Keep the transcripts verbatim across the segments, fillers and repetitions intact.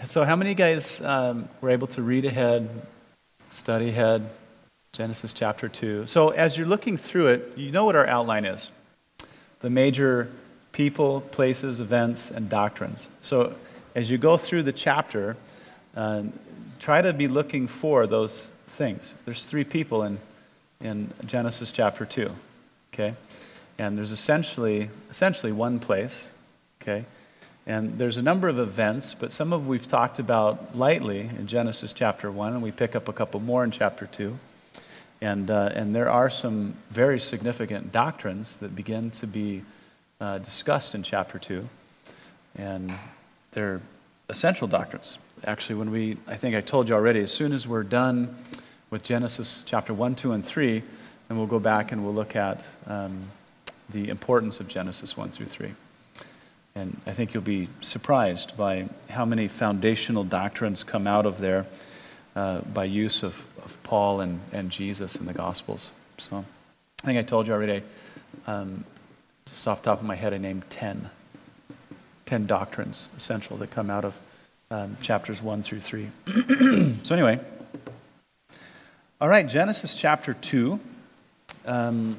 So how many guys um, were able to read ahead, study ahead, Genesis chapter two? So as you're looking through it, you know what our outline is. The major people, places, events, and doctrines. So as you go through the chapter, uh, try to be looking for those things. There's three people in, in Genesis chapter two, okay? And there's essentially essentially one place, okay? And there's a number of events, but some of we've talked about lightly in Genesis chapter one, and we pick up a couple more in chapter two. And uh, and there are some very significant doctrines that begin to be uh, discussed in chapter two. And they're essential doctrines. Actually, when we, I think I told you already, as soon as we're done with Genesis chapter one, two, and three, then we'll go back and we'll look at um, the importance of Genesis one through three. And I think you'll be surprised by how many foundational doctrines come out of there uh, by use of, of Paul and, and Jesus in the Gospels. So I think I told you already, um, just off the top of my head, I named ten. Ten doctrines, essential, that come out of um, chapters one through three. So anyway, all right, Genesis chapter two. Um,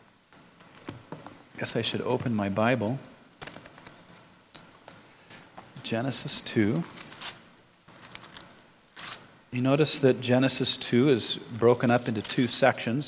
I guess I should open my Bible. Genesis two. You notice that Genesis two is broken up into two sections.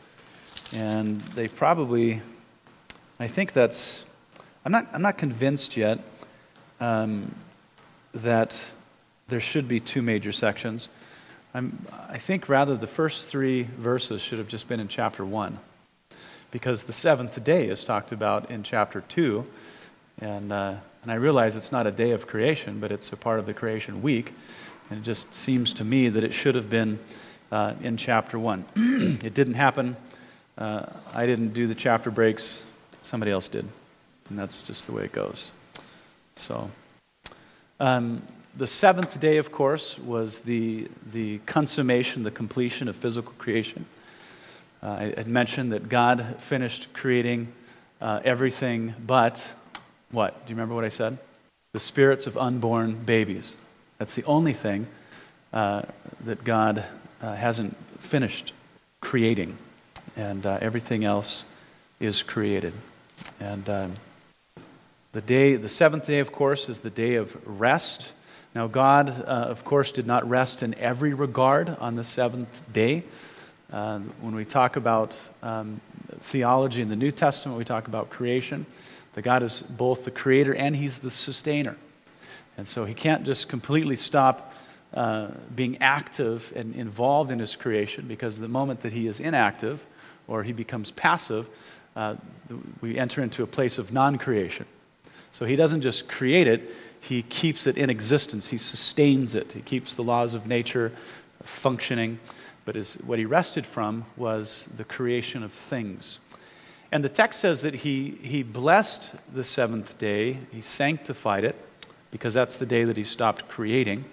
And they probably, I think that's, I'm not I'm not convinced yet um, that there should be two major sections. I'm, I think rather the first three verses should have just been in chapter one. Because the seventh day is talked about in chapter two. And uh, and I realize it's not a day of creation, but it's a part of the creation week. And it just seems to me that it should have been uh, in chapter one. It didn't happen. Uh, I didn't do the chapter breaks. Somebody else did. And that's just the way it goes. So, um, the seventh day, of course, was the, the consummation, the completion of physical creation. Uh, I had mentioned that God finished creating uh, everything but... What? Do you remember what I said? The spirits of unborn babies. That's the only thing uh, that God uh, hasn't finished creating. And uh, everything else is created. And um, the day, the seventh day, of course, is the day of rest. Now, God, uh, of course, did not rest in every regard on the seventh day. Uh, when we talk about um, theology in the New Testament, we talk about creation. That God is both the creator and he's the sustainer. And so he can't just completely stop uh, being active and involved in his creation, because the moment that he is inactive or he becomes passive, uh, we enter into a place of non-creation. So he doesn't just create it, he keeps it in existence. He sustains it. He keeps the laws of nature functioning. But his, what he rested from was the creation of things. And the text says that he, he blessed the seventh day, he sanctified it, because that's the day that he stopped creating.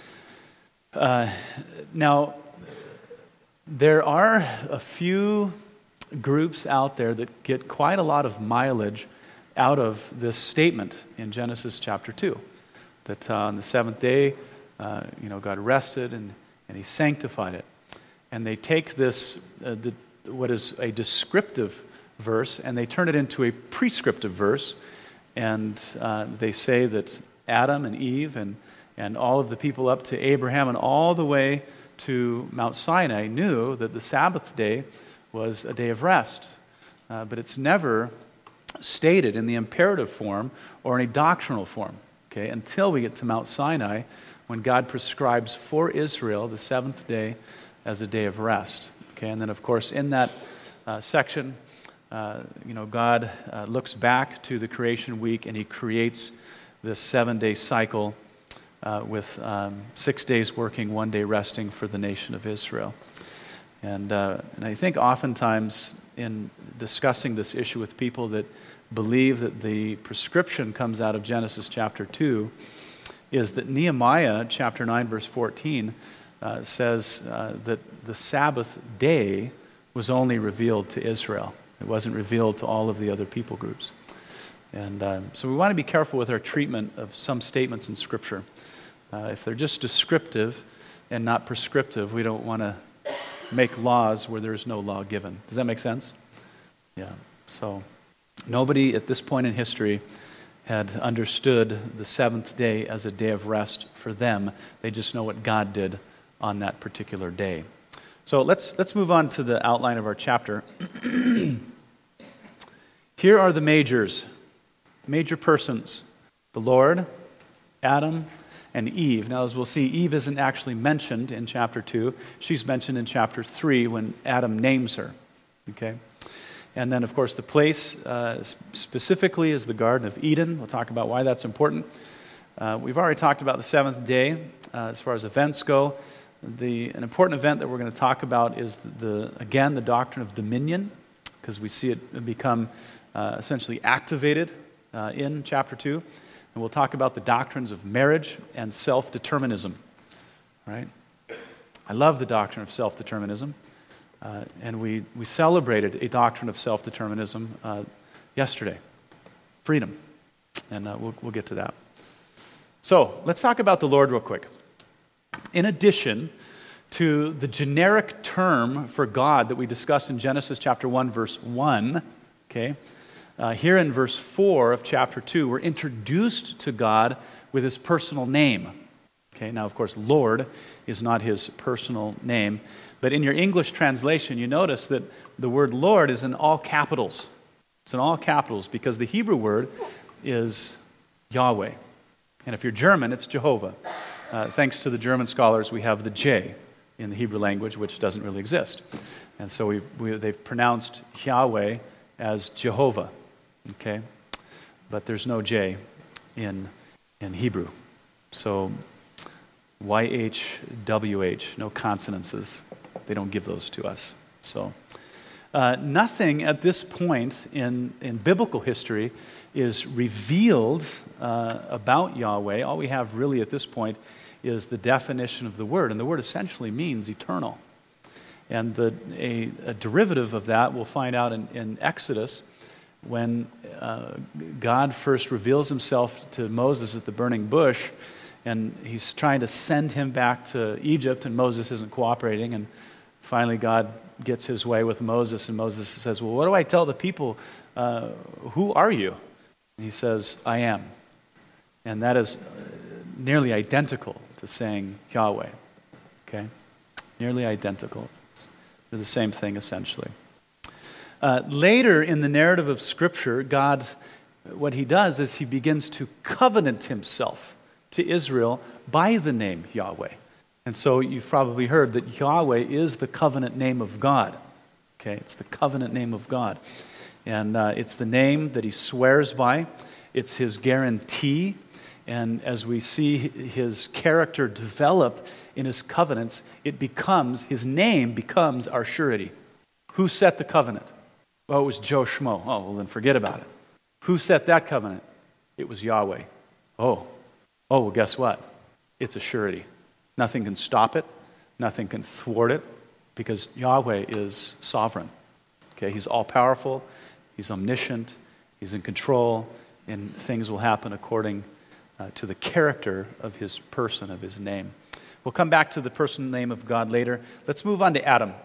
Uh, now, there are a few groups out there that get quite a lot of mileage out of this statement in Genesis chapter two, that uh, on the seventh day, uh, you know, God rested and, and he sanctified it. And they take this, uh, the, what is a descriptive verse, and they turn it into a prescriptive verse, and uh, they say that Adam and Eve and, and all of the people up to Abraham and all the way to Mount Sinai knew that the Sabbath day was a day of rest. Uh, but it's never stated in the imperative form or in a doctrinal form, okay, until we get to Mount Sinai, when God prescribes for Israel the seventh day as a day of rest. Okay, and then of course in that uh, section, Uh, you know, God uh, looks back to the creation week and he creates this seven-day cycle uh, with um, six days working, one day resting for the nation of Israel. And, uh, and I think oftentimes in discussing this issue with people that believe that the prescription comes out of Genesis chapter two is that Nehemiah chapter nine verse fourteen uh, says uh, that the Sabbath day was only revealed to Israel. It wasn't revealed to all of the other people groups. And um, so we want to be careful with our treatment of some statements in Scripture. Uh, if they're just descriptive and not prescriptive, we don't want to make laws where there's no law given. Does that make sense? Yeah. So nobody at this point in history had understood the seventh day as a day of rest for them. They just know what God did on that particular day. So let's let's move on to the outline of our chapter. Here are the majors, major persons: the Lord, Adam, and Eve. Now, as we'll see, Eve isn't actually mentioned in chapter two. She's mentioned in chapter three when Adam names her. Okay? And then, of course, the place uh, specifically is the Garden of Eden. We'll talk about why that's important. Uh, we've already talked about the seventh day uh, as far as events go. The, an important event that we're going to talk about is, the, the again, the doctrine of dominion, because we see it become uh, essentially activated uh, in chapter two. And we'll talk about the doctrines of marriage and self-determinism. Right? I love the doctrine of self-determinism. Uh, and we, we celebrated a doctrine of self-determinism uh, yesterday. Freedom. And uh, we'll, we'll get to that. So, let's talk about the Lord real quick. In addition to the generic term for God that we discussed in Genesis chapter one, verse one, okay, uh, here in verse four of chapter two, we're introduced to God with his personal name. Okay, now, of course, Lord is not his personal name, but in your English translation, you notice that the word Lord is in all capitals. It's in all capitals because the Hebrew word is Yahweh. And if you're German, it's Jehovah. Uh, thanks to the German scholars, we have the J in the Hebrew language, which doesn't really exist. And so we, we, they've pronounced Yahweh as Jehovah, okay? But there's no J in, in Hebrew. So Y H W H, no consonances. They don't give those to us. So uh, nothing at this point in, in biblical history is revealed uh, about Yahweh. All we have really at this point is the definition of the word. And the word essentially means eternal. And the, a, a derivative of that we'll find out in, in Exodus when uh, God first reveals himself to Moses at the burning bush. And he's trying to send him back to Egypt, and Moses isn't cooperating. And finally, God gets his way with Moses, and Moses says, well, what do I tell the people? Uh, who are you? And he says, I am. And that is nearly identical to saying Yahweh. Okay? Nearly identical. They're the same thing, essentially. Uh, later in the narrative of Scripture, God, what he does is he begins to covenant himself to Israel by the name Yahweh. And so you've probably heard that Yahweh is the covenant name of God. Okay, it's the covenant name of God. And uh, it's the name that he swears by. It's his guarantee. And as we see his character develop in his covenants, it becomes, his name becomes our surety. Who set the covenant? Well, it was Joe Schmo. Oh, well then forget about it. Who set that covenant? It was Yahweh. Oh, oh, well guess what? It's a surety. Nothing can stop it. Nothing can thwart it because Yahweh is sovereign. Okay, he's all-powerful. He's omniscient. He's in control. And things will happen according uh, to the character of his person, of his name. We'll come back to the person name of God later. Let's move on to Adam.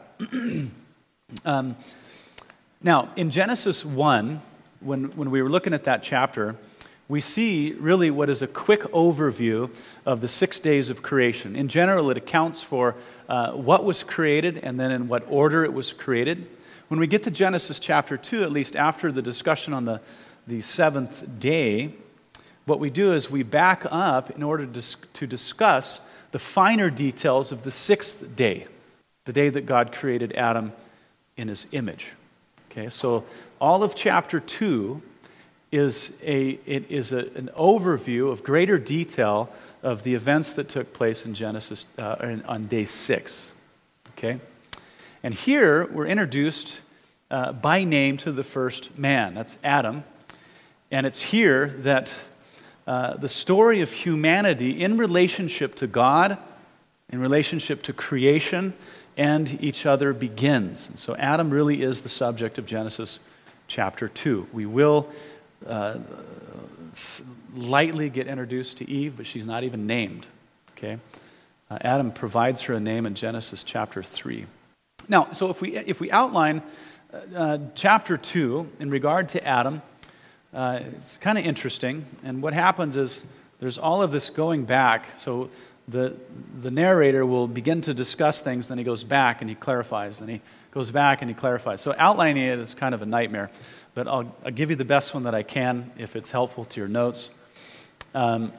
um, now, in Genesis one, when, when we were looking at that chapter, we see really what is a quick overview of the six days of creation. In general, it accounts for uh, what was created and then in what order it was created. When we get to Genesis chapter two, at least after the discussion on the, the seventh day, what we do is we back up in order to, dis- to discuss the finer details of the sixth day, the day that God created Adam in his image. Okay, so all of chapter two is a it is a, an overview of greater detail of the events that took place in Genesis uh, on day six. Okay, and here we're introduced uh, by name to the first man. That's Adam, and it's here that uh, the story of humanity in relationship to God, in relationship to creation, and each other begins. And so Adam really is the subject of Genesis chapter two. We will Uh, lightly get introduced to Eve, but she's not even named Okay? Uh, Adam provides her a name in Genesis chapter three. Now, so if we if we outline uh, uh, chapter two in regard to Adam, uh, it's kind of interesting. And what happens is there's all of this going back. So the the narrator will begin to discuss things, then he goes back and he clarifies, then he goes back and he clarifies. So outlining it is kind of a nightmare, but I'll, I'll give you the best one that I can if it's helpful to your notes. Um,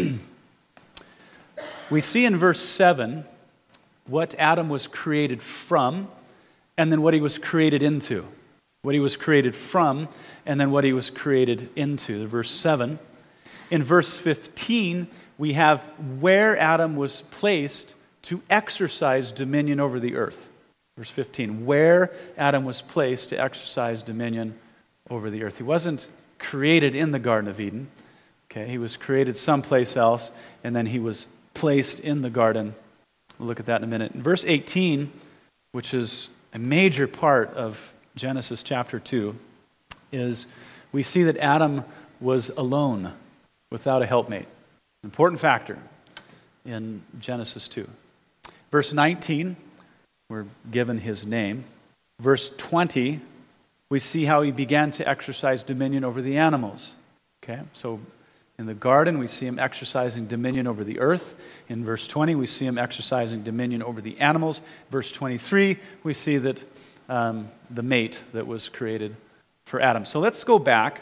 we see in verse seven what Adam was created from, and then what he was created into. What he was created from, and then what he was created into. Verse seven. In verse fifteen, we have where Adam was placed to exercise dominion over the earth. Verse fifteen, where Adam was placed to exercise dominion over the earth. He wasn't created in the Garden of Eden. Okay, he was created someplace else, and then he was placed in the garden. We'll look at that in a minute. In verse eighteen, which is a major part of Genesis chapter two, is we see that Adam was alone, without a helpmate. Important factor in Genesis two. Verse nineteen, we're given his name. Verse twenty, we see how he began to exercise dominion over the animals. Okay, so in the garden, we see him exercising dominion over the earth. In verse twenty, we see him exercising dominion over the animals. Verse twenty-three, we see that um, the mate that was created for Adam. So let's go back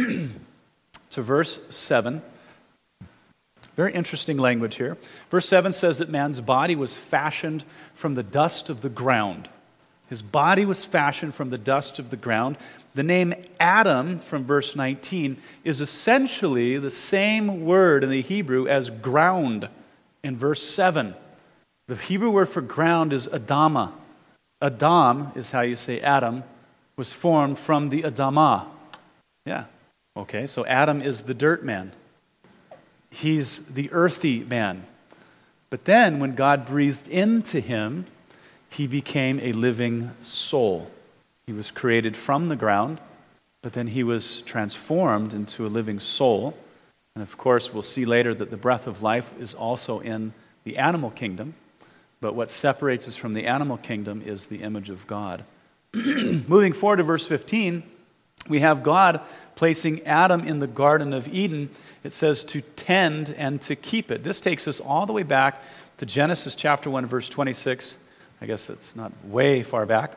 to verse seven. Very interesting language here. Verse seven says that man's body was fashioned from the dust of the ground. His body was fashioned from the dust of the ground. The name Adam from verse nineteen is essentially the same word in the Hebrew as ground in verse seven. The Hebrew word for ground is Adama. Adam is how you say Adam, was formed from the Adamah. Yeah. Okay, so Adam is the dirt man. He's the earthy man. But then when God breathed into him, he became a living soul. He was created from the ground, but then he was transformed into a living soul. And of course, we'll see later that the breath of life is also in the animal kingdom. But what separates us from the animal kingdom is the image of God. Moving forward to verse fifteen, we have God placing Adam in the Garden of Eden. It says to tend and to keep it. This takes us all the way back to Genesis chapter one, verse twenty-six. I guess it's not way far back.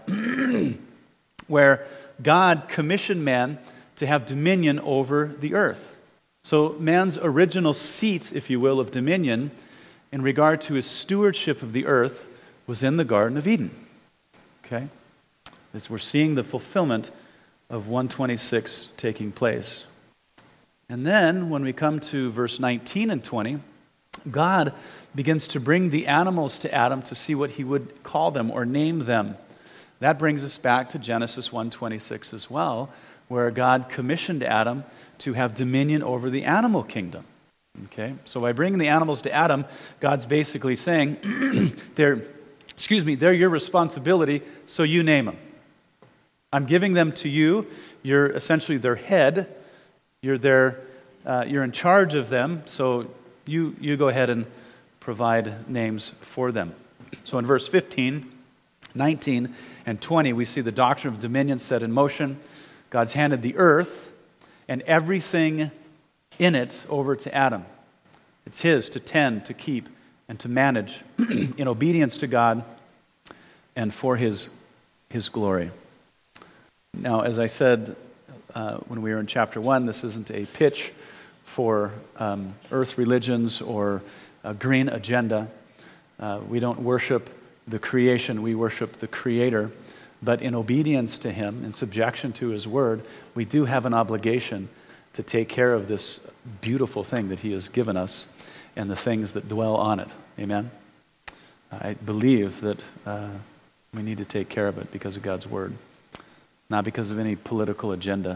Where God commissioned man to have dominion over the earth. So man's original seat, if you will, of dominion in regard to his stewardship of the earth was in the Garden of Eden. Okay? As we're seeing the fulfillment of one twenty-six taking place. And then when we come to verse nineteen and twenty, God begins to bring the animals to Adam to see what he would call them or name them. That brings us back to Genesis one twenty-six as well, where God commissioned Adam to have dominion over the animal kingdom. Okay, so by bringing the animals to Adam, God's basically saying, they're, excuse me, they're your responsibility, so you name them. I'm giving them to you. You're essentially their head. You're their, uh, you're in charge of them, so you you go ahead and provide names for them. So in verse fifteen, nineteen, and twenty, we see the doctrine of dominion set in motion. God's handed the earth and everything in it over to Adam. It's his to tend, to keep, and to manage in obedience to God and for his, his glory. Now, as I said uh, when we were in chapter one, this isn't a pitch for um, earth religions or a green agenda. Uh, we don't worship the creation, we worship the Creator. But in obedience to him, in subjection to his word, we do have an obligation to take care of this beautiful thing that he has given us and the things that dwell on it. Amen? I believe that uh, we need to take care of it because of God's word, not because of any political agenda.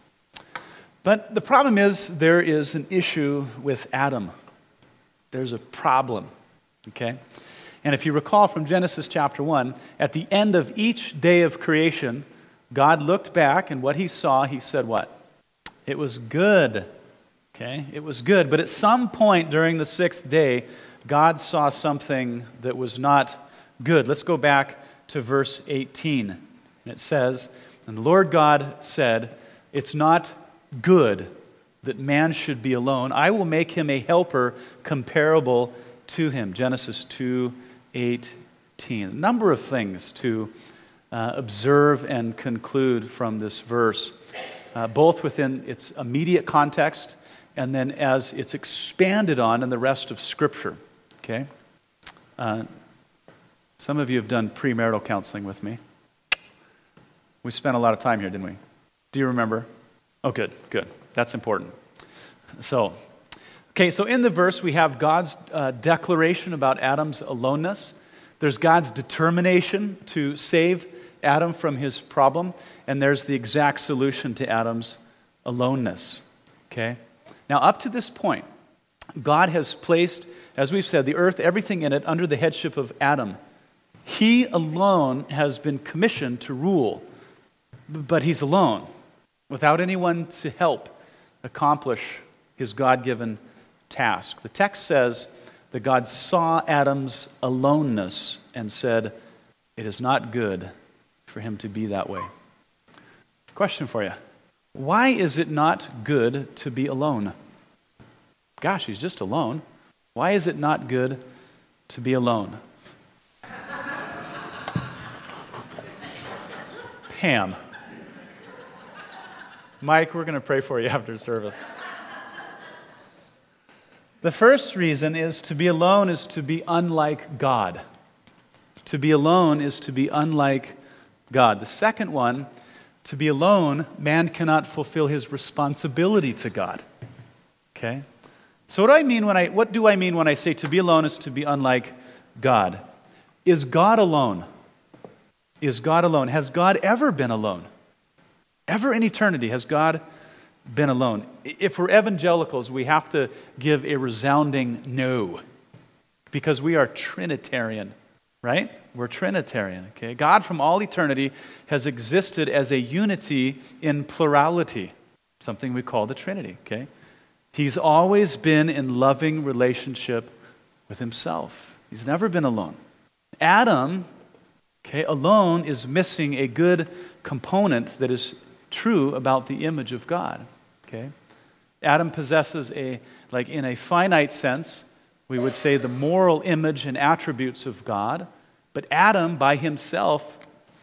But the problem is there is an issue with Adam. There's a problem, okay? And if you recall from Genesis chapter one, at the end of each day of creation, God looked back and what he saw, he said what? It was good. Okay? It was good. But at some point during the sixth day, God saw something that was not good. Let's go back to verse eighteen. And it says, "And the Lord God said, it's not good that man should be alone. I will make him a helper comparable to him." Genesis two eighteen. A number of things to uh, observe and conclude from this verse, uh, both within its immediate context and then as it's expanded on in the rest of Scripture. Okay? Uh, some of you have done premarital counseling with me. We spent a lot of time here, didn't we? Do you remember? Oh, good, good. That's important. So, okay, so in the verse we have God's uh, declaration about Adam's aloneness. There's God's determination to save Adam from his problem, and there's the exact solution to Adam's aloneness. Okay? Now, up to this point, God has placed, as we've said, the earth, everything in it, under the headship of Adam. He alone has been commissioned to rule, but he's alone, without anyone to help accomplish his God-given task. The text says that God saw Adam's aloneness and said, it is not good for him to be that way. Question for you. Why is it not good to be alone? Gosh, he's just alone. Why is it not good to be alone? Pam. Mike, we're going to pray for you after service. The first reason is to be alone is to be unlike God. To be alone is to be unlike God. The second one, to be alone, man cannot fulfill his responsibility to God. Okay? So what do I mean when I what do I mean when I say to be alone is to be unlike God? Is God alone? Is God alone? Has God ever been alone? Ever in eternity has God been alone? If we're evangelicals, we have to give a resounding no, because we are Trinitarian, right? We're Trinitarian, okay? God from all eternity has existed as a unity in plurality, something we call the Trinity, okay? He's always been in loving relationship with himself. He's never been alone. Adam, okay, alone is missing a good component that is true about the image of God, okay? Adam possesses a, like in a finite sense, we would say the moral image and attributes of God. But Adam, by himself,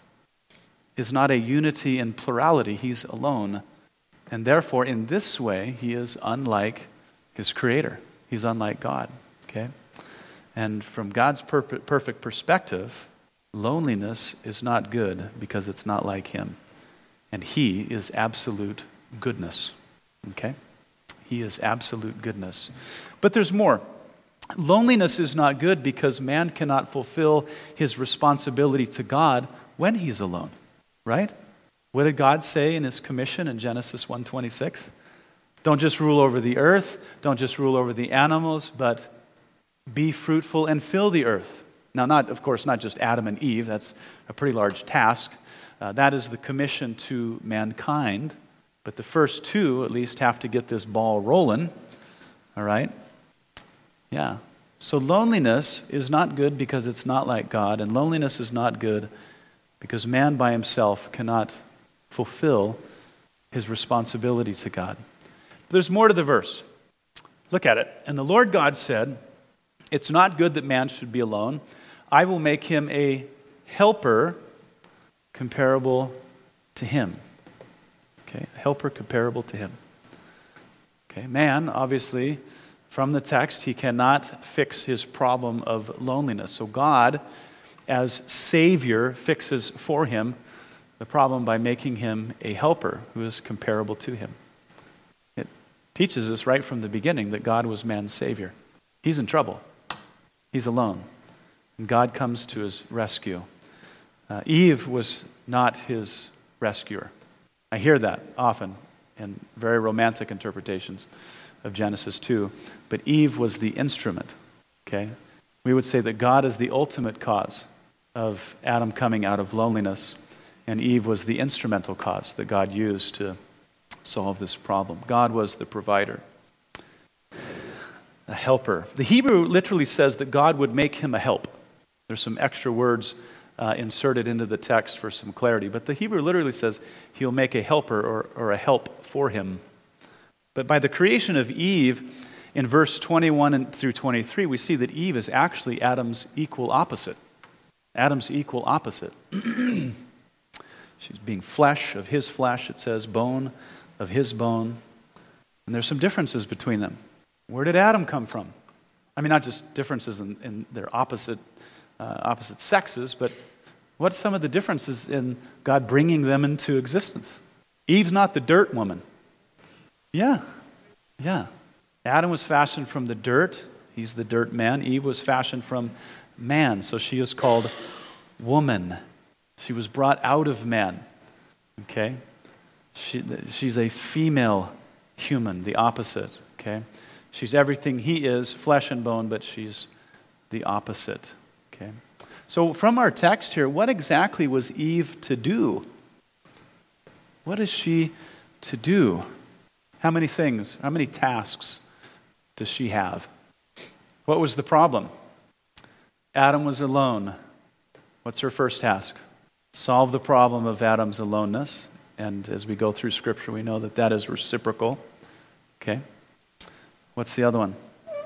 is not a unity in plurality. He's alone. And therefore, in this way, he is unlike his Creator. He's unlike God. Okay? And from God's perfect, perfect perspective, loneliness is not good because it's not like him. And he is absolute goodness. Okay? He is absolute goodness. But there's more. Loneliness is not good because man cannot fulfill his responsibility to God when he's alone, right? What did God say in his commission in Genesis one twenty-six? Don't just rule over the earth, don't just rule over the animals, but be fruitful and fill the earth. Now, not, of course, not just Adam and Eve, that's a pretty large task. Uh, that is the commission to mankind, but the first two at least have to get this ball rolling, all right? Yeah. So loneliness is not good because it's not like God, and loneliness is not good because man by himself cannot fulfill his responsibility to God. But there's more to the verse. Look at it. And the Lord God said, it's not good that man should be alone. I will make him a helper comparable to him. Okay, a helper comparable to him. Okay, man, obviously, from the text, he cannot fix his problem of loneliness. So God, as Savior, fixes for him the problem by making him a helper who is comparable to him. It teaches us right from the beginning that God was man's Savior. He's in trouble. He's alone. And God comes to his rescue. Uh, Eve was not his rescuer. I hear that often in very romantic interpretations of Genesis two, but Eve was the instrument, okay? We would say that God is the ultimate cause of Adam coming out of loneliness, and Eve was the instrumental cause that God used to solve this problem. God was the provider. A helper. The Hebrew literally says that God would make him a help. There's some extra words uh, inserted into the text for some clarity, but the Hebrew literally says he'll make a helper or, or a help for him. But by the creation of Eve, in verse twenty-one and through twenty-three, we see that Eve is actually Adam's equal opposite. Adam's equal opposite. She's being flesh of his flesh, it says, bone of his bone. And there's some differences between them. Where did Adam come from? I mean, not just differences in, in their opposite uh, opposite sexes, but what's some of the differences in God bringing them into existence? Eve's not the dirt woman. Yeah, yeah. Adam was fashioned from the dirt. He's the dirt man. Eve was fashioned from man, so she is called woman. She was brought out of man. Okay? She, she's a female human, the opposite. Okay? She's everything he is, flesh and bone, but she's the opposite. Okay? So from our text here, what exactly was Eve to do? What is she to do? How many things, how many tasks does she have? What was the problem? Adam was alone. What's her first task? Solve the problem of Adam's aloneness. And as we go through Scripture, we know that that is reciprocal. Okay? What's the other one?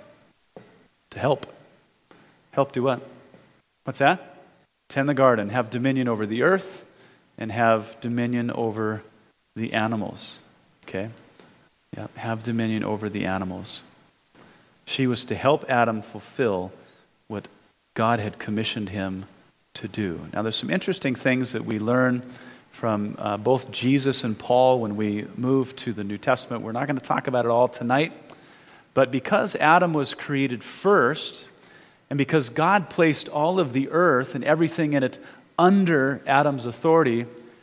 To help. Help do what? What's that? Tend the garden, have dominion over the earth, and have dominion over the animals. Okay? Yeah, have dominion over the animals. She was to help Adam fulfill what God had commissioned him to do. Now, there's some interesting things that we learn from uh, both Jesus and Paul when we move to the New Testament. We're not going to talk about it all tonight, but because Adam was created first, and because God placed all of the earth and everything in it under Adam's authority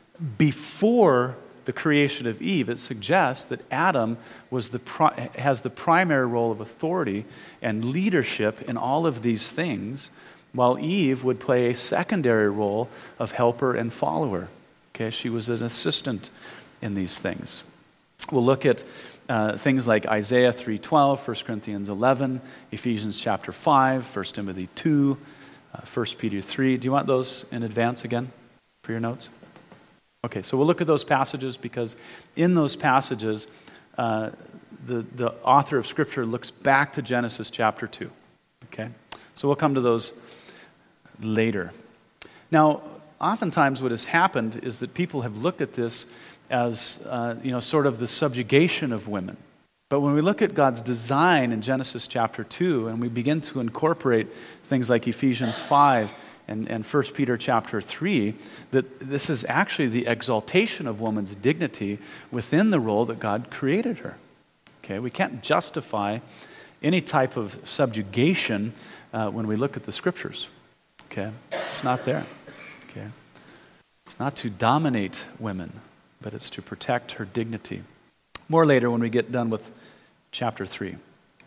before the creation of Eve, it suggests that Adam was the pri- has the primary role of authority and leadership in all of these things, while Eve would play a secondary role of helper and follower. Okay, she was an assistant in these things. We'll look at uh, things like Isaiah three twelve, First Corinthians eleven, Ephesians chapter five, First Timothy two, uh, First Peter three. Do you want those in advance again for your notes? Okay, so we'll look at those passages because in those passages, uh, the, the author of Scripture looks back to Genesis chapter two. Okay, so we'll come to those later. Now, oftentimes what has happened is that people have looked at this as, uh, you know, sort of the subjugation of women. But when we look at God's design in Genesis chapter two and we begin to incorporate things like Ephesians five and, and First Peter chapter three, that this is actually the exaltation of woman's dignity within the role that God created her. Okay, we can't justify any type of subjugation uh, when we look at the Scriptures. Okay, it's just not there. Okay, it's not to dominate women, but it's to protect her dignity. More later when we get done with chapter three.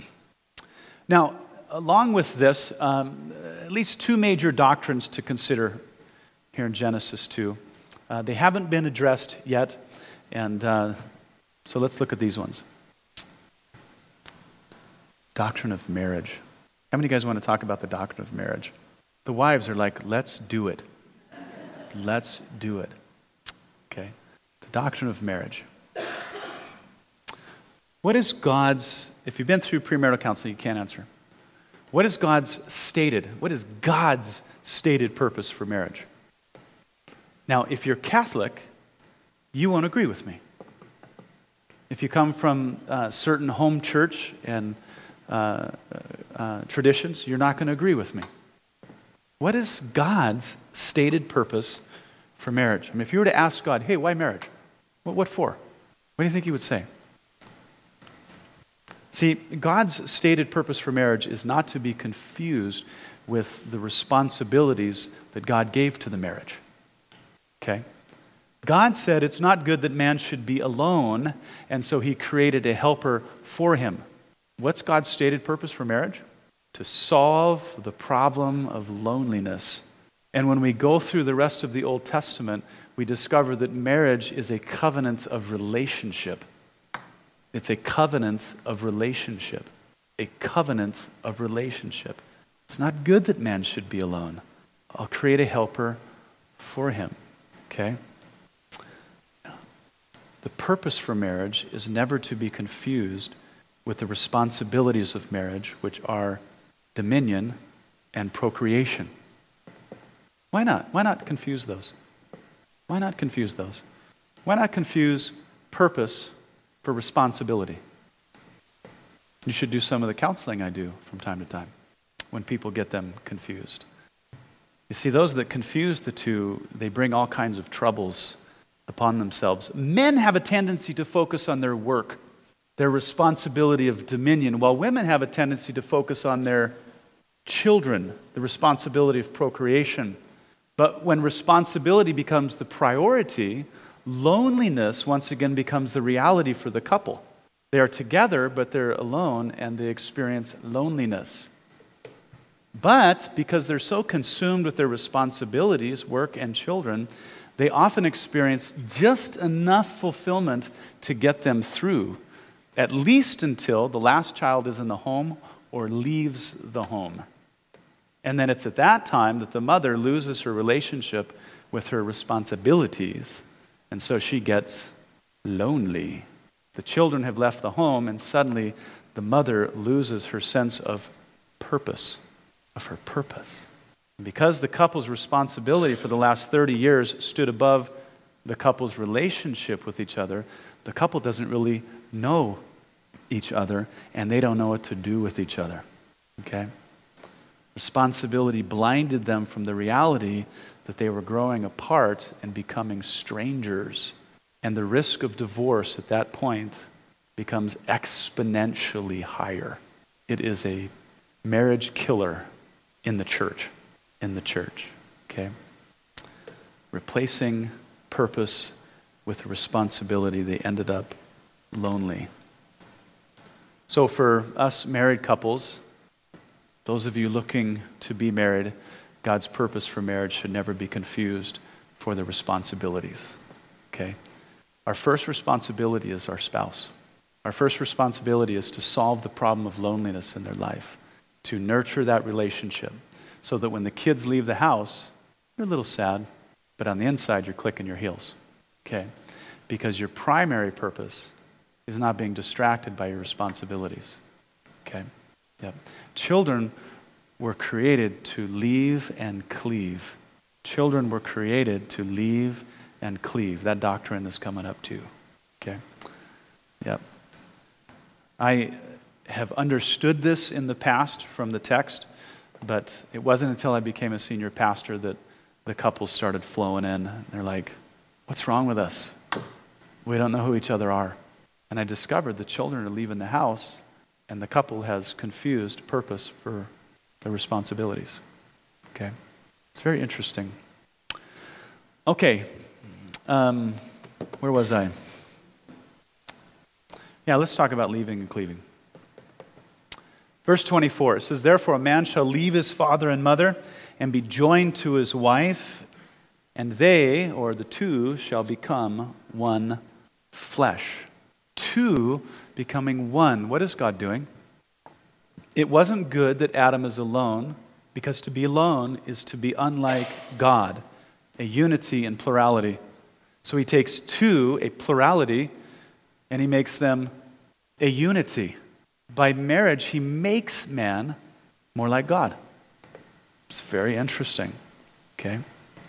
Now, along with this, um, at least two major doctrines to consider here in Genesis two. Uh, they haven't been addressed yet, and uh, so let's look at these ones. Doctrine of marriage. How many of you guys want to talk about the doctrine of marriage? The wives are like, let's do it. Let's do it. Okay. The doctrine of marriage. What is God's, if you've been through premarital counseling, you can't answer. What is God's stated, what is God's stated purpose for marriage? Now, if you're Catholic, you won't agree with me. If you come from a certain home church and uh, uh, traditions, you're not going to agree with me. What is God's stated purpose for marriage? I mean, if you were to ask God, hey, why marriage? What, what for? What do you think he would say? See, God's stated purpose for marriage is not to be confused with the responsibilities that God gave to the marriage. Okay? God said it's not good that man should be alone, and so he created a helper for him. What's God's stated purpose for marriage? To solve the problem of loneliness. And when we go through the rest of the Old Testament, we discover that marriage is a covenant of relationship. It's a covenant of relationship. a covenant of relationship. It's not good that man should be alone. I'll create a helper for him. Okay? The purpose for marriage is never to be confused with the responsibilities of marriage, which are dominion and procreation. Why not? Why not confuse those? Why not confuse those? Why not confuse purpose for responsibility? You should do some of the counseling I do from time to time when people get them confused. You see, those that confuse the two, they bring all kinds of troubles upon themselves. Men have a tendency to focus on their work, their responsibility of dominion, while women have a tendency to focus on their children, the responsibility of procreation. But when responsibility becomes the priority, loneliness once again becomes the reality for the couple. They are together, but they're alone, and they experience loneliness. But because they're so consumed with their responsibilities, work and children, they often experience just enough fulfillment to get them through, at least until the last child is in the home or leaves the home. And then it's at that time that the mother loses her relationship with her responsibilities, and so she gets lonely. The children have left the home, and suddenly the mother loses her sense of purpose, of her purpose. And because the couple's responsibility for the last thirty years stood above the couple's relationship with each other, the couple doesn't really know each other, and they don't know what to do with each other. Okay? Responsibility blinded them from the reality that they were growing apart and becoming strangers. And the risk of divorce at that point becomes exponentially higher. It is a marriage killer in the church. In the church. Okay? Replacing purpose with responsibility, they ended up lonely. So for us married couples, those of you looking to be married, God's purpose for marriage should never be confused for the responsibilities. Okay? Our first responsibility is our spouse. Our first responsibility is to solve the problem of loneliness in their life, to nurture that relationship, so that when the kids leave the house, you're a little sad, but on the inside you're clicking your heels. Okay? Because your primary purpose is not being distracted by your responsibilities. Okay? Yep. Children were created to leave and cleave. Children were created to leave and cleave. That doctrine is coming up too. Okay? Yep. I have understood this in the past from the text, but it wasn't until I became a senior pastor that the couples started flowing in. They're like, what's wrong with us? We don't know who each other are. And I discovered the children are leaving the house, and the couple has confused purpose for their responsibilities. Okay? It's very interesting. Okay. Um, where was I? Yeah, let's talk about leaving and cleaving. Verse twenty-four, it says, therefore a man shall leave his father and mother and be joined to his wife, and they, or the two, shall become one flesh. Two becoming one. What is God doing? It wasn't good that Adam is alone, because to be alone is to be unlike God, a unity in plurality. So he takes two, a plurality, and he makes them a unity. By marriage, he makes man more like God. It's very interesting. Okay?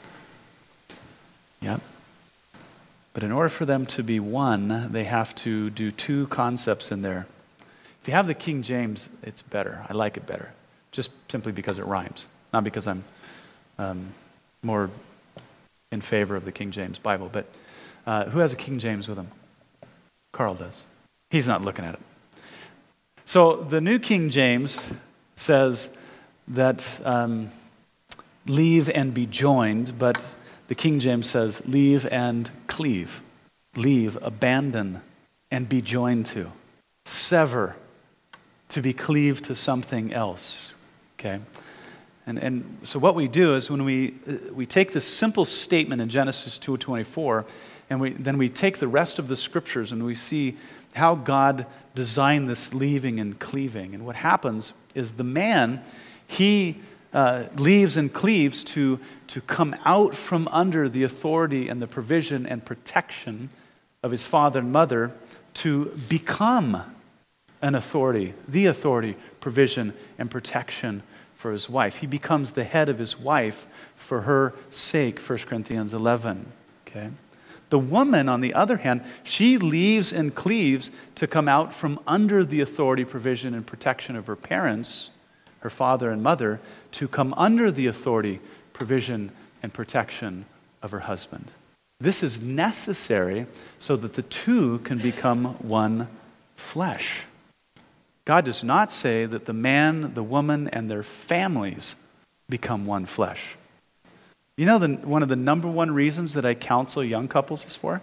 Yep. But in order for them to be one, they have to do two concepts in there. If you have the King James, it's better. I like it better. Just simply because it rhymes. Not because I'm um, more in favor of the King James Bible. But uh, who has a King James with him? Carl does. He's not looking at it. So the New King James says that um, leave and be joined, but the King James says leave and cleave. Leave, abandon, and be joined to. Sever, to be cleaved to something else. Okay? And, and so what we do is when we, uh, we take this simple statement in Genesis two twenty-four, and we, then we take the rest of the scriptures and we see how God designed this leaving and cleaving. And what happens is the man, he uh, leaves and cleaves to, to come out from under the authority and the provision and protection of his father and mother to become an authority, the authority, provision, and protection for his wife. He becomes the head of his wife for her sake, First Corinthians eleven. Okay? The woman, on the other hand, she leaves and cleaves to come out from under the authority, provision, and protection of her parents, her father and mother, to come under the authority, provision, and protection of her husband. This is necessary so that the two can become one flesh. God does not say that the man, the woman, and their families become one flesh. You know the, one of the number one reasons that I counsel young couples is for?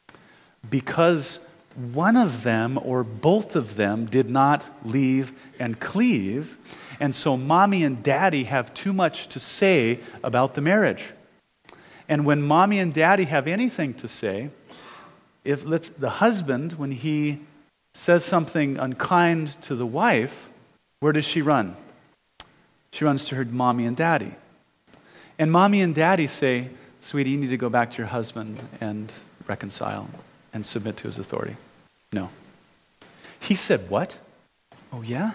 Because one of them or both of them did not leave and cleave, and so mommy and daddy have too much to say about the marriage. And when mommy and daddy have anything to say, if let's the husband, when he says something unkind to the wife, where does she run? She runs to her mommy and daddy. And mommy and daddy say, sweetie, you need to go back to your husband and reconcile and submit to his authority. No. He said, what? Oh, yeah?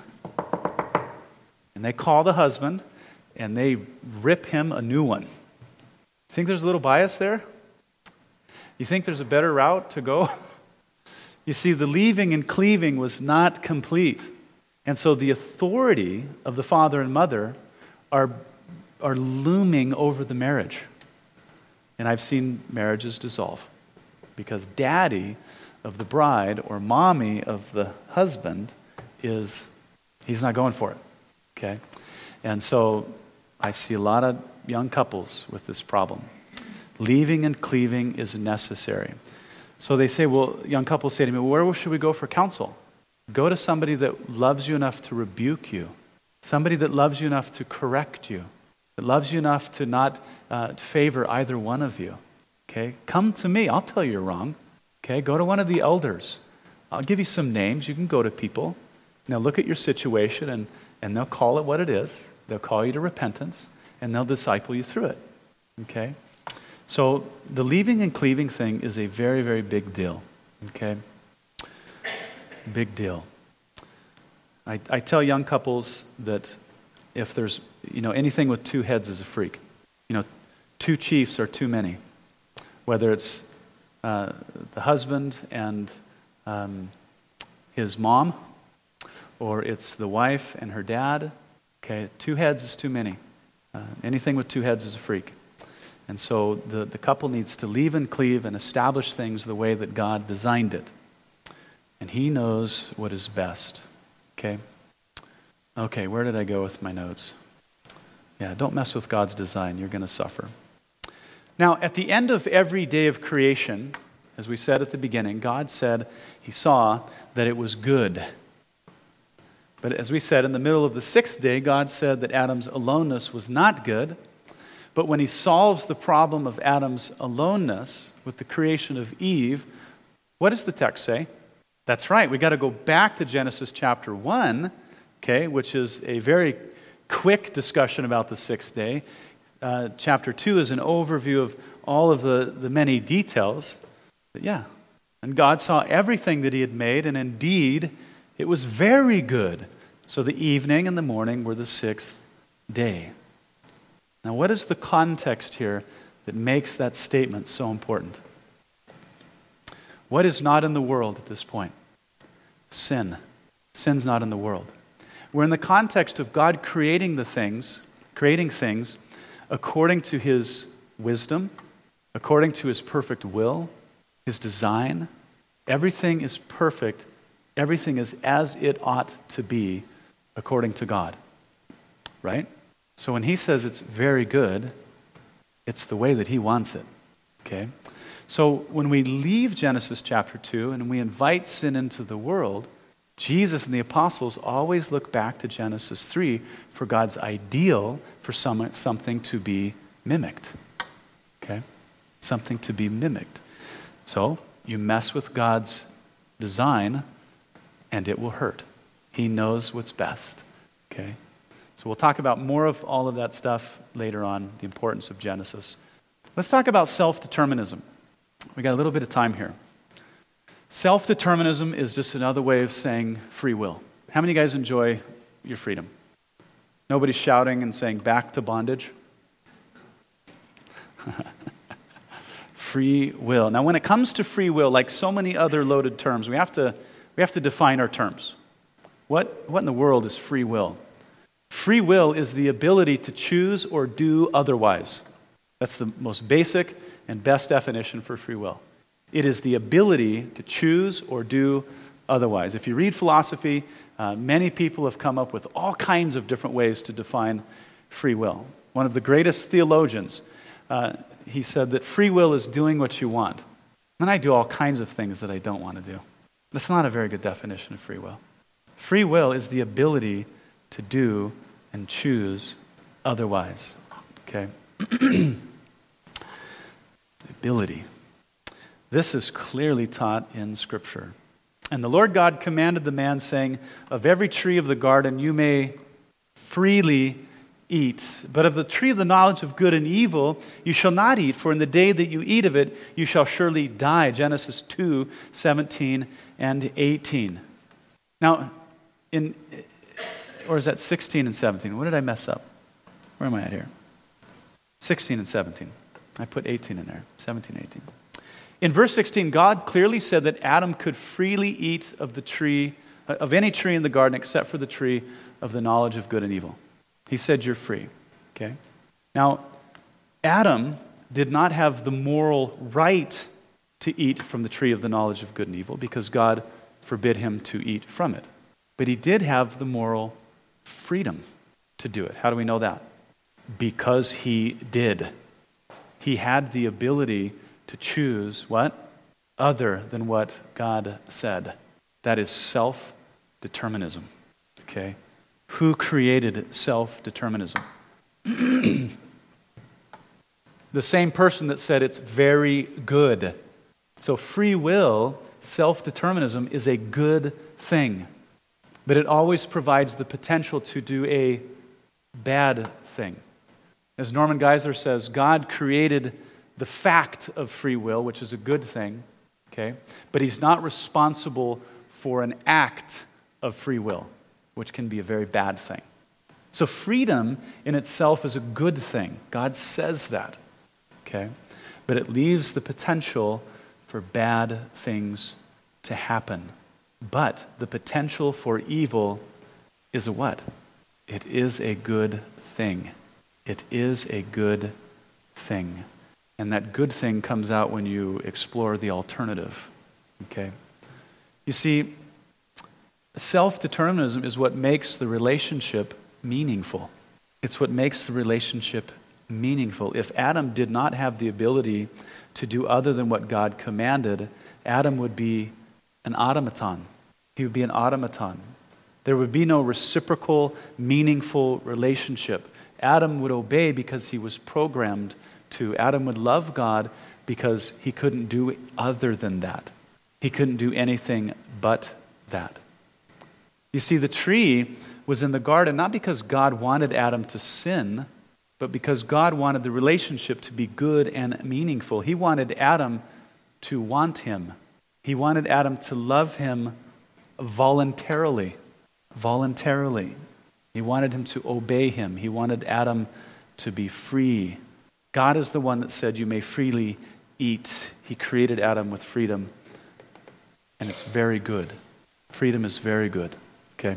And they call the husband and they rip him a new one. Think there's a little bias there? You think there's a better route to go? You see, the leaving and cleaving was not complete. And so the authority of the father and mother are, are looming over the marriage. And I've seen marriages dissolve because daddy of the bride or mommy of the husband is, he's not going for it. Okay? And so I see a lot of young couples with this problem. Leaving and cleaving is necessary. So they say, well, young couples say to me, well, where should we go for counsel? Go to somebody that loves you enough to rebuke you, somebody that loves you enough to correct you, that loves you enough to not uh, favor either one of you. Okay? Come to me. I'll tell you you're wrong. Okay? Go to one of the elders. I'll give you some names. You can go to people. Now look at your situation, and, and they'll call it what it is. They'll call you to repentance, and they'll disciple you through it. Okay? So the leaving and cleaving thing is a very, very big deal. Okay? Big deal. I, I tell young couples that if there's, you know, anything with two heads is a freak. You know, two chiefs are too many. Whether it's uh, the husband and um, his mom, or it's the wife and her dad. Okay, two heads is too many. Uh, anything with two heads is a freak. And so the, the couple needs to leave and cleave and establish things the way that God designed it. And he knows what is best. Okay? Okay, where did I go with my notes? Yeah, don't mess with God's design. You're going to suffer. Now, at the end of every day of creation, as we said at the beginning, God said he saw that it was good. But as we said, in the middle of the sixth day, God said that Adam's aloneness was not good. But when he solves the problem of Adam's aloneness with the creation of Eve, what does the text say? That's right. We got to go back to Genesis chapter one, okay, which is a very quick discussion about the sixth day. Uh, chapter two is an overview of all of the, the many details. But yeah, and God saw everything that he had made, and indeed, it was very good. So the evening and the morning were the sixth day. Now, what is the context here that makes that statement so important? What is not in the world at this point? Sin. Sin's not in the world. We're in the context of God creating the things, creating things according to his wisdom, according to his perfect will, his design. Everything is perfect. Everything is as it ought to be according to God. Right? So when he says it's very good, it's the way that he wants it. Okay? So when we leave Genesis chapter two and we invite sin into the world, Jesus and the apostles always look back to Genesis three for God's ideal for some, something to be mimicked. Okay? Something to be mimicked. So, you mess with God's design, and it will hurt. He knows what's best. Okay? So we'll talk about more of all of that stuff later on, the importance of Genesis. Let's talk about self-determinism. We got a little bit of time here. Self-determinism is just another way of saying free will. How many of you guys enjoy your freedom? Nobody's shouting and saying back to bondage? Free will. Now, when it comes to free will, like so many other loaded terms, we have to we have to define our terms. What, what in the world is free will? Free will is the ability to choose or do otherwise. That's the most basic and best definition for free will. It is the ability to choose or do otherwise. If you read philosophy, uh, many people have come up with all kinds of different ways to define free will. One of the greatest theologians, uh, he said that free will is doing what you want. And I do all kinds of things that I don't want to do. That's not a very good definition of free will. Free will is the ability to do and choose otherwise. Okay? The ability. This is clearly taught in Scripture. And the Lord God commanded the man, saying, of every tree of the garden you may freely eat, but of the tree of the knowledge of good and evil you shall not eat, for in the day that you eat of it you shall surely die. Genesis two, seventeen and eighteen. Now, in, or is that sixteen and seventeen? What did I mess up? Where am I at here? sixteen and seventeen. I put eighteen in there. seventeen, eighteen. In verse sixteen, God clearly said that Adam could freely eat of the tree, of any tree in the garden except for the tree of the knowledge of good and evil. He said you're free. Okay? Now, Adam did not have the moral right to eat from the tree of the knowledge of good and evil because God forbid him to eat from it. But he did have the moral freedom to do it. How do we know that? Because he did. He had the ability to choose what? Other than what God said. That is self-determinism. Okay? Who created self-determinism? The same person that said it's very good. So free will, self-determinism, is a good thing. But it always provides the potential to do a bad thing. As Norman Geisler says, God created the fact of free will, which is a good thing, okay? But he's not responsible for an act of free will, which can be a very bad thing. So freedom in itself is a good thing. God says that, okay? But it leaves the potential for bad things to happen. But the potential for evil is a what? It is a good thing. It is a good thing. And that good thing comes out when you explore the alternative. Okay? You see, self-determinism is what makes the relationship meaningful. It's what makes the relationship meaningful. If Adam did not have the ability to do other than what God commanded, Adam would be an automaton. He would be an automaton. There would be no reciprocal, meaningful relationship. Adam would obey because he was programmed to. Adam would love God because he couldn't do other than that. He couldn't do anything but that. You see, the tree was in the garden not because God wanted Adam to sin, but because God wanted the relationship to be good and meaningful. He wanted Adam to want him. He wanted Adam to love him voluntarily. Voluntarily. He wanted him to obey him. He wanted Adam to be free. God is the one that said you may freely eat. He created Adam with freedom. And it's very good. Freedom is very good. Okay?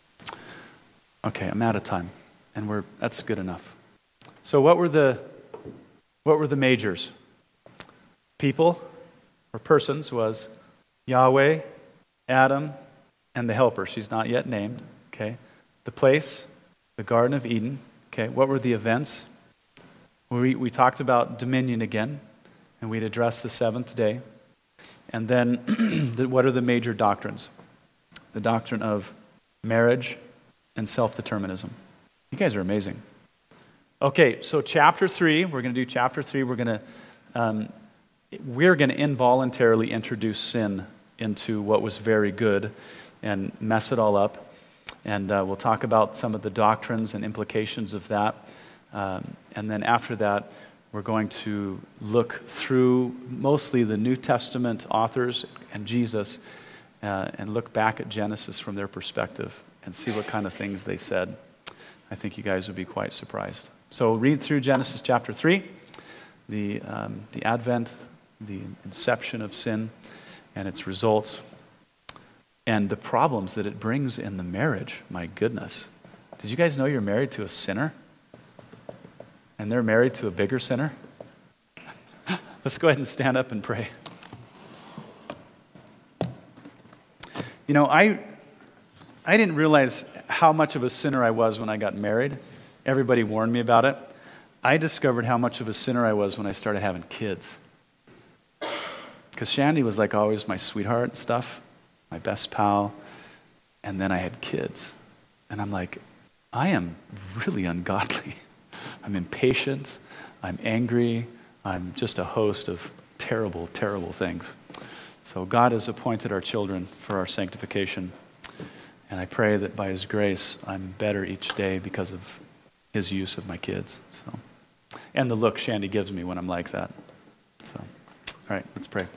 Okay, I'm out of time. And we're that's good enough. So what were the what were the majors? People or persons was Yahweh, Adam, and the helper. She's not yet named. Okay? The place, the Garden of Eden. Okay, what were the events? We, we talked about dominion again, and we'd address the seventh day. And then, the, what are the major doctrines? the doctrine of marriage and self-determinism. You guys are amazing. Okay, so chapter three, we're going to do chapter three. We're going to um, we're going to involuntarily introduce sin into what was very good and mess it all up. And uh, we'll talk about some of the doctrines and implications of that. Um, and then after that, we're going to look through mostly the New Testament authors and Jesus uh, and look back at Genesis from their perspective and see what kind of things they said. I think you guys would be quite surprised. So read through Genesis chapter three, the, um, the advent, the inception of sin and its results, and the problems that it brings in the marriage. My goodness. Did you guys know you're married to a sinner? And they're married to a bigger sinner? Let's go ahead and stand up and pray. You know, I I didn't realize how much of a sinner I was when I got married. Everybody warned me about it. I discovered how much of a sinner I was when I started having kids. Because Shandy was like always my sweetheart and stuff, my best pal, and then I had kids. And I'm like, I am really ungodly. I'm impatient, I'm angry, I'm just a host of terrible, terrible things. So God has appointed our children for our sanctification. And I pray that by His grace, I'm better each day because of His use of my kids. So, and the look Shandy gives me when I'm like that. So, all right, let's pray.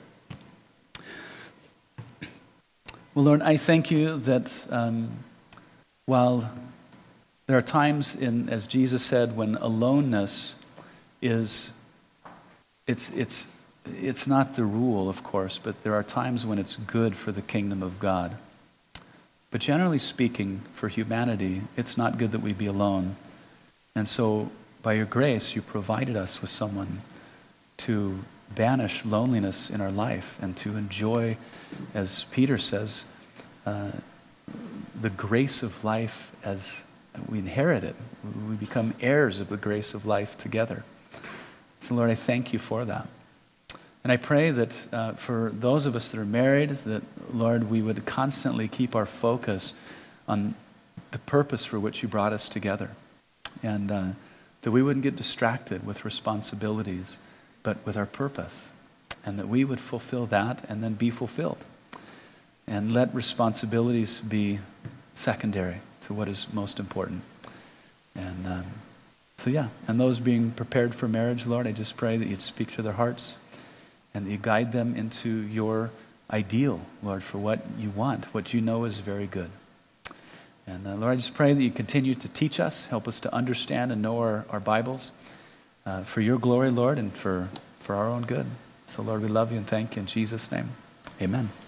Well, Lord, I thank you that um, while there are times, in, as Jesus said, when aloneness is, it's it's it's not the rule, of course, but there are times when it's good for the kingdom of God. But generally speaking, for humanity, it's not good that we be alone. And so, by your grace, you provided us with someone to banish loneliness in our life and to enjoy, as Peter says, uh, the grace of life as we inherit it. We become heirs of the grace of life together. So, Lord, I thank you for that. And I pray that uh, for those of us that are married, that, Lord, we would constantly keep our focus on the purpose for which you brought us together. And uh, that we wouldn't get distracted with responsibilities, but with our purpose. And that we would fulfill that and then be fulfilled. And let responsibilities be secondary to what is most important. And um, so, yeah, and those being prepared for marriage, Lord, I just pray that you'd speak to their hearts and that you guide them into your ideal, Lord, for what you want, what you know is very good. And uh, Lord, I just pray that you continue to teach us, help us to understand and know our, our Bibles uh, for your glory, Lord, and for, for our own good. So, Lord, we love you and thank you in Jesus' name. Amen.